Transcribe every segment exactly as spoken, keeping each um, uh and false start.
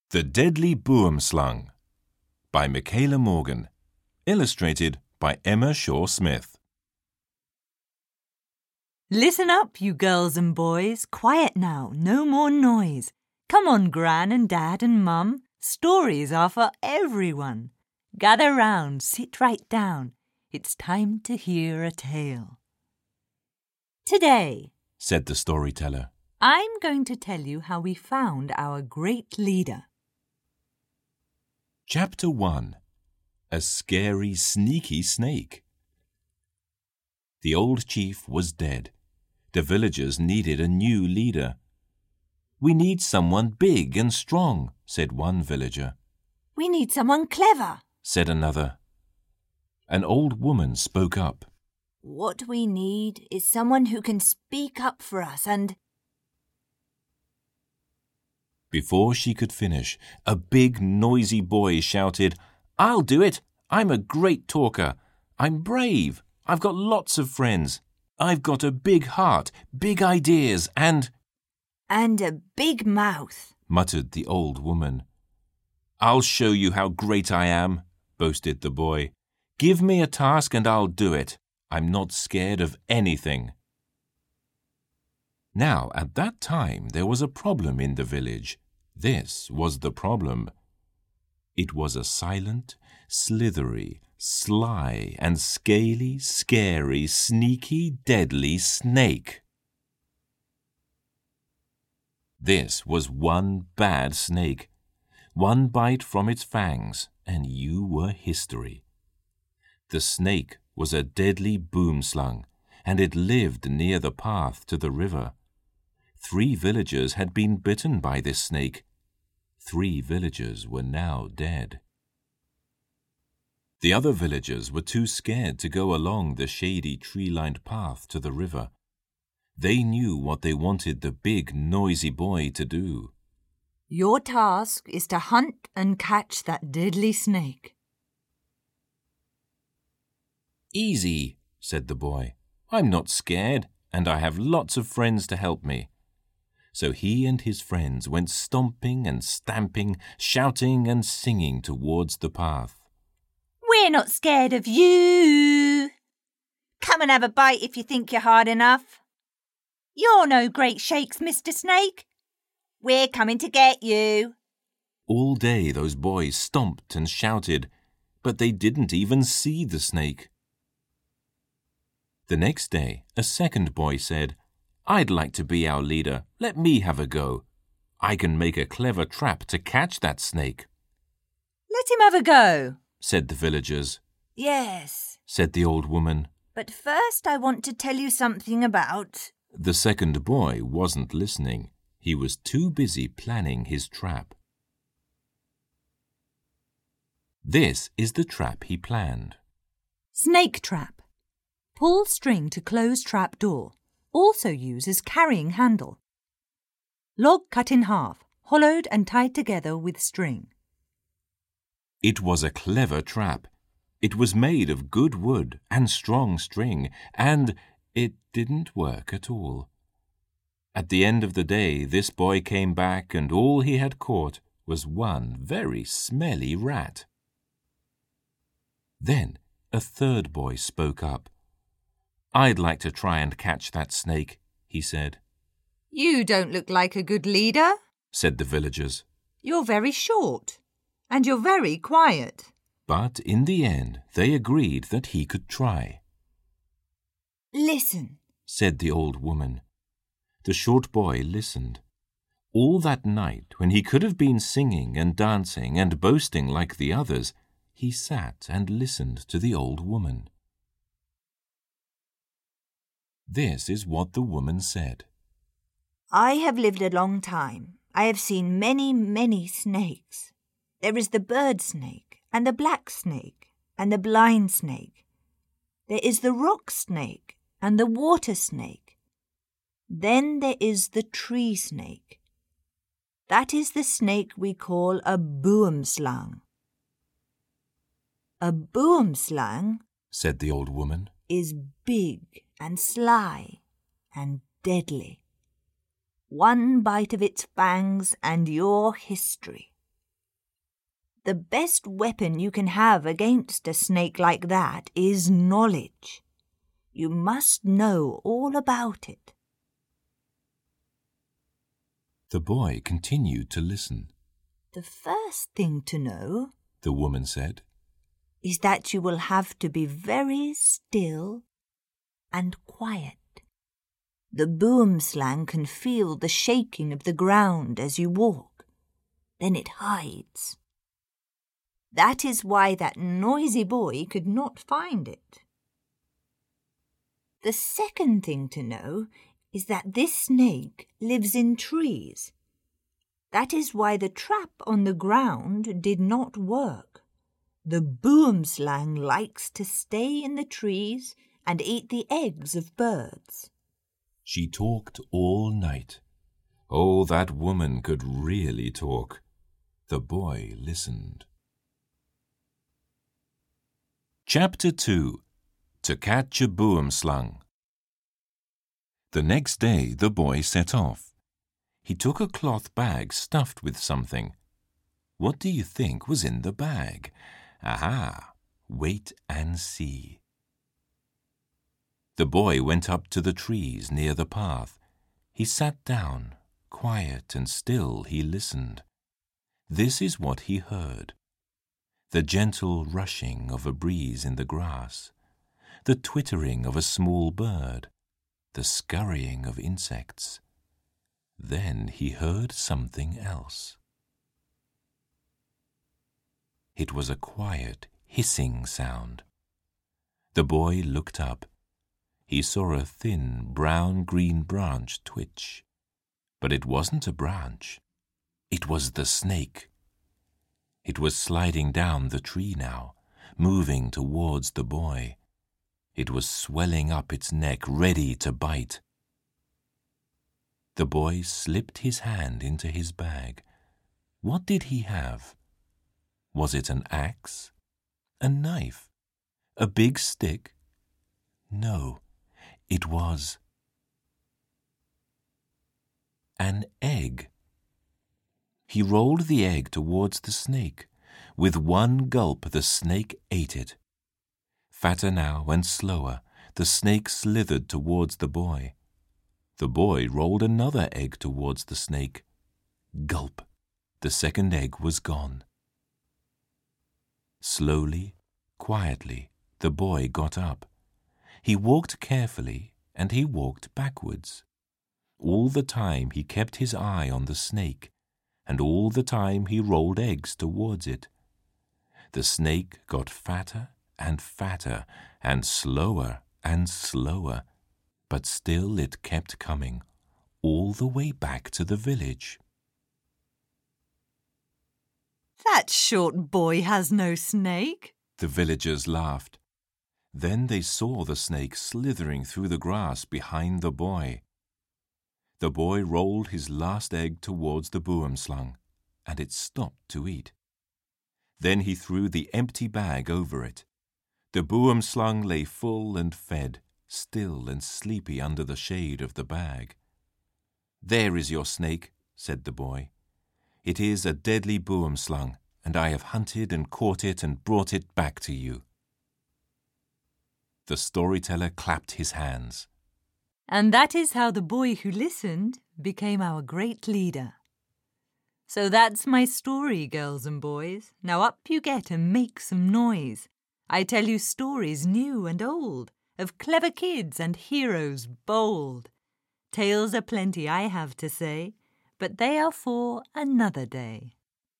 The Deadly Boomslang by Michaela Morgan, illustrated by Emma Shaw-Smith. Listen up, you girls and boys. Quiet now, no more noise. Come on, Gran and Dad and Mum. Stories are for everyone. Gather round, sit right down. It's time to hear a tale. Today, said the storyteller, I'm going to tell you how we found our great leader. Chapter one. A Scary, Sneaky Snake. The old chief was dead. The villagers needed a new leader. We need someone big and strong, said one villager. We need someone clever, said another. An old woman spoke up. What we need is someone who can speak up for us and... Before she could finish, a big, noisy boy shouted, I'll do it! I'm a great talker. I'm brave. I've got lots of friends. I've got a big heart, big ideas, and... And a big mouth, muttered the old woman. I'll show you how great I am, boasted the boy. Give me a task and I'll do it. I'm not scared of anything. Now, at that time, there was a problem in the village. This was the problem. It was a silent, slithery, sly and scaly, scary, sneaky, deadly snake. This was one bad snake. One bite from its fangs, and you were history. The snake was a deadly boomslang, and it lived near the path to the river. Three villagers had been bitten by this snake. Three villagers were now dead. The other villagers were too scared to go along the shady tree-lined path to the river. They knew what they wanted the big, noisy boy to do. Your task is to hunt and catch that deadly snake. Easy, said the boy. I'm not scared, and I have lots of friends to help me. So he and his friends went stomping and stamping, shouting and singing towards the path. We're not scared of you. Come and have a bite if you think you're hard enough. You're no great shakes, Mister Snake. We're coming to get you. All day those boys stomped and shouted, but they didn't even see the snake. The next day, a second boy said, I'd like to be our leader. Let me have a go. I can make a clever trap to catch that snake. Let him have a go, said the villagers. Yes, said the old woman. But first I want to tell you something about... The second boy wasn't listening. He was too busy planning his trap. This is the trap he planned. Snake trap. Pull string to close trap door. Also uses carrying handle. Log cut in half, hollowed and tied together with string. It was a clever trap. It was made of good wood and strong string, and it didn't work at all. At the end of the day, this boy came back, and all he had caught was one very smelly rat. Then a third boy spoke up. I'd like to try and catch that snake, he said. You don't look like a good leader, said the villagers. You're very short, and you're very quiet. But in the end, they agreed that he could try. Listen, said the old woman. The short boy listened. All that night, when he could have been singing and dancing and boasting like the others, he sat and listened to the old woman. This is what the woman said. I have lived a long time. I have seen many, many snakes. There is the bird snake, and the black snake, and the blind snake. There is the rock snake, and the water snake. Then there is the tree snake. That is the snake we call a boomslang. A boomslang, said the old woman, is big and sly and deadly. One bite of its fangs and your history. The best weapon you can have against a snake like that is knowledge. You must know all about it. The boy continued to listen. The first thing to know, the woman said, is that you will have to be very still and quiet. The boomslang can feel the shaking of the ground as you walk. Then it hides. That is why that noisy boy could not find it. The second thing to know is that this snake lives in trees. That is why the trap on the ground did not work. The boomslang likes to stay in the trees and eat the eggs of birds. She talked all night. Oh, that woman could really talk. The boy listened. Chapter two. To Catch a Boomslang. The next day the boy set off. He took a cloth bag stuffed with something. What do you think was in the bag? Aha! Wait and see. The boy went up to the trees near the path. He sat down. Quiet and still he listened. This is what he heard. The gentle rushing of a breeze in the grass, the twittering of a small bird, the scurrying of insects. Then he heard something else. It was a quiet, hissing sound. The boy looked up. He saw a thin, brown-green branch twitch. But it wasn't a branch. It was the snake. It was sliding down the tree now, moving towards the boy. It was swelling up its neck, ready to bite. The boy slipped his hand into his bag. What did he have? Was it an axe? A knife? A big stick? No, it was an egg. He rolled the egg towards the snake. With one gulp the snake ate it. Fatter now and slower, the snake slithered towards the boy. The boy rolled another egg towards the snake. Gulp! The second egg was gone. Slowly, quietly, the boy got up. He walked carefully, and he walked backwards. All the time he kept his eye on the snake, and all the time he rolled eggs towards it. The snake got fatter and fatter, and slower and slower, but still it kept coming, all the way back to the village. That short boy has no snake, the villagers laughed. Then they saw the snake slithering through the grass behind the boy. The boy rolled his last egg towards the boomslang, and it stopped to eat. Then he threw the empty bag over it. The boomslang lay full and fed, still and sleepy under the shade of the bag. "There is your snake," said the boy. "It is a deadly boomslang, and I have hunted and caught it and brought it back to you." The storyteller clapped his hands. And that is how the boy who listened became our great leader. So that's my story, girls and boys. Now up you get and make some noise. I tell you stories new and old, of clever kids and heroes bold. Tales are plenty I have to say, but they are for another day.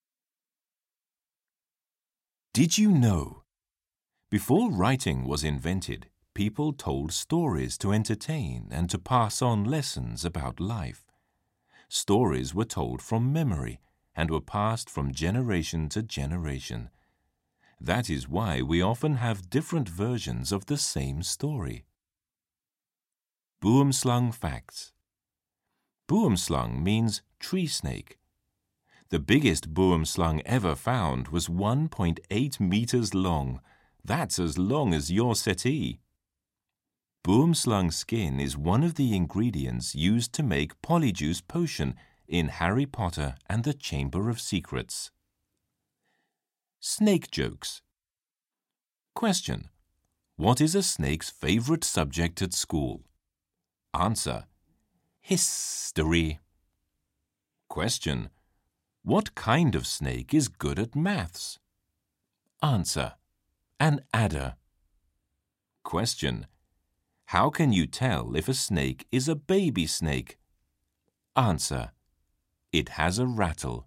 Did you know? Before writing was invented, people told stories to entertain and to pass on lessons about life. Stories were told from memory and were passed from generation to generation. That is why we often have different versions of the same story. Boomslang facts. Boomslang means tree snake. The biggest boomslang ever found was one point eight meters long. That's as long as your settee. Boomslang skin is one of the ingredients used to make Polyjuice Potion in Harry Potter and the Chamber of Secrets. Snake jokes. Question. What is a snake's favorite subject at school? Answer. History. Question. What kind of snake is good at maths? Answer. An adder. Question. How can you tell if a snake is a baby snake? Answer. It has a rattle.